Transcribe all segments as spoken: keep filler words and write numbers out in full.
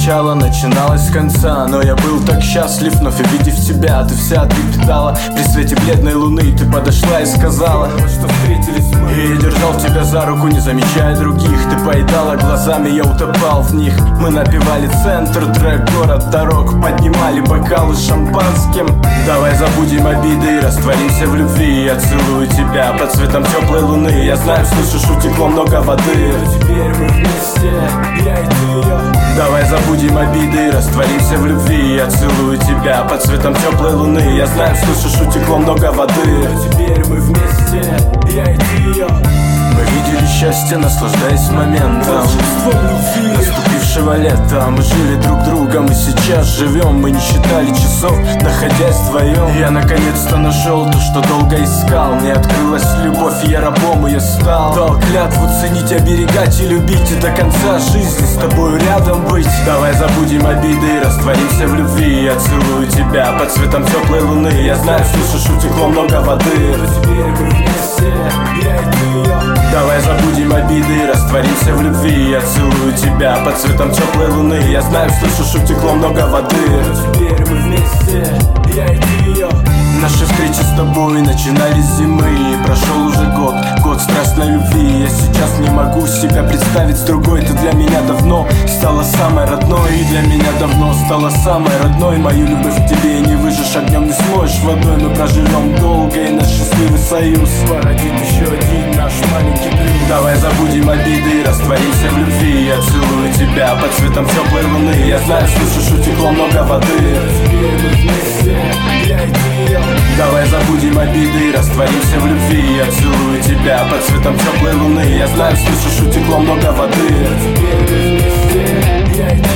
начало начиналось с конца. Но я был так счастлив, вновь увидев тебя. Ты вся трепетала при свете бледной луны. Ты подошла и сказала, что встретились мы. И я держал тебя за руку, не замечая других. Ты поедала глазами, я утопал в них. Мы напевали центр, трек, город, дорог. Поднимали бокалы с шампанским. Давай забудем обиды и растворимся в любви. Я целую тебя под цветом теплой луны. Я знаю, слышишь, утекло много воды. Но теперь мы вместе, я и ты. Давай забудем обиды и растворимся в любви. Я целую тебя под цветом теплой луны. Я знаю, слышишь, утекло много воды. Но теперь мы вместе, я и ты. Мы видели счастье, наслаждаясь моментом наступившего лета. Мы жили друг другом и сейчас живем. Мы не считали часов, находясь вдвоем. Я наконец-то нашел то, что долго искал. Мне открылась любовь, и я рабом ее стал. Дал клятву ценить, оберегать и любить. И до конца жизни с тобою рядом быть. Давай забудем обиды и растворимся в любви. Я целую тебя под цветом теплой луны. Я знаю, слышишь, утекло много воды. Но теперь мы вместе, я и ты. Давай забудем обиды и растворимся в любви. Я целую тебя под цветом теплой луны. Я знаю, слышишь, утекло много воды. Но теперь мы вместе, я и ты. Наши встречи с тобой начинались с зимы. И прошел уже год, год страстной любви. Я сейчас не могу себя представить с другой. Ты для меня давно стала самой родной. И для меня давно стала самой родной. Мою любовь к тебе не выжжешь огнем, не смоешь водой. Мы проживем долго и наш счастливый союз породит еще один наш маленький плюс. Давай забудем обиды и растворимся в любви. Я целую тебя под цветом теплой луны. Я знаю, слышишь, утекло много воды. Теперь мы вместе, я и ты. Давай забудем обиды и растворимся в любви. Я целую тебя под цветом теплой луны. Я знаю, слышишь, утекло много воды. Теперь мы вместе, я и ты.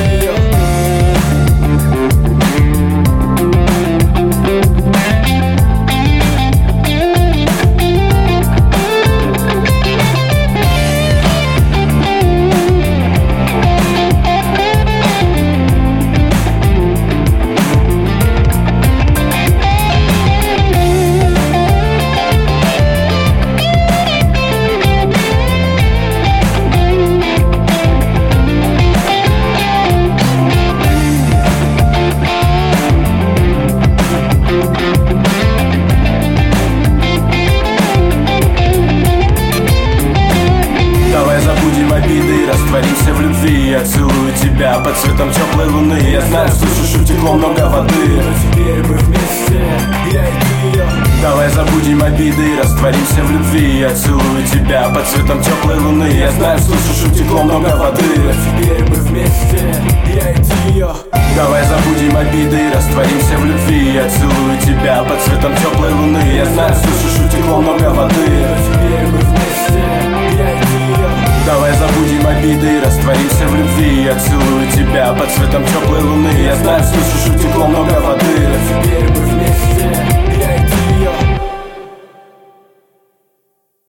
Растворимся в любви. Я целую тебя под цветом теплой луны. Я знаю, слышишь, утекло много воды. Но теперь мы вместе, я и ты. Давай забудем обиды и растворимся в любви. Я целую тебя под цветом теплой луны. Я знаю, слышишь, утекло много воды. Но теперь мы вместе, я и ты. Давай забудем обиды и растворимся в любви. Я целую тебя под цветом теплой луны. Я знаю, слышишь, утекло много воды. Но теперь мы вместе, я и ты. Давай забудем обиды и растворимся в любви. Я целую тебя под цветом теплой луны. Я знаю, слышишь,